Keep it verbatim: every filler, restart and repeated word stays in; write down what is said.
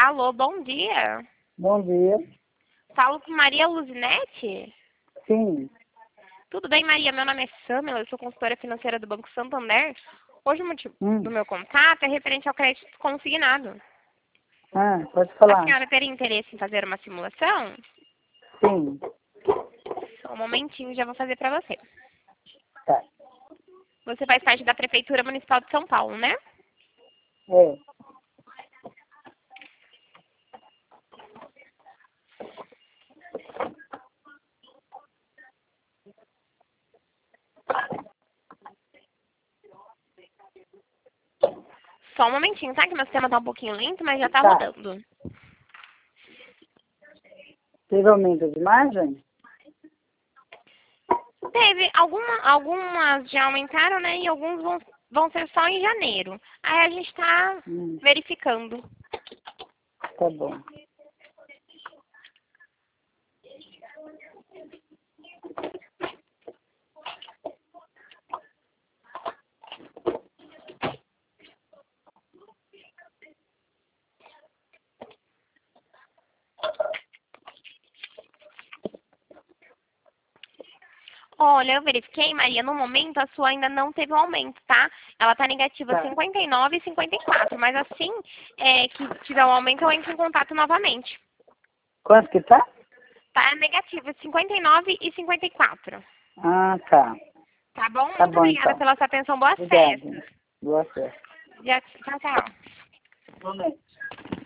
Alô, bom dia. Bom dia. Falo com Maria Luzinete? Sim. Tudo bem, Maria? Meu nome é Samela, eu sou consultora financeira do Banco Santander. Hoje o motivo Hum. do meu contato é referente ao crédito consignado. Ah, pode A falar. senhora teria interesse em fazer uma simulação? Sim. Só um momentinho, já vou fazer para você. Tá. Você faz parte da Prefeitura Municipal de São Paulo, né? É. Só um momentinho, tá? Que meu sistema tá um pouquinho lento, mas já tá, Tá. rodando. Teve aumento de margem? Teve, alguma, algumas já aumentaram, né? E alguns vão, vão ser só em janeiro. Aí a gente tá Hum, verificando. tá bom. Olha, eu verifiquei, Maria, no momento a sua ainda não teve um aumento, tá? Ela tá negativa Tá. cinquenta e nove e cinquenta e quatro, mas assim é, que tiver um aumento eu entro em contato novamente. Quanto que tá? Tá negativa cinquenta e nove e cinquenta e quatro. Ah, tá. Tá bom? Tá Muito bom, obrigada então. pela sua atenção. Boas Obrigada. festas. Boa festa. Já- Tchau, tchau. Momento.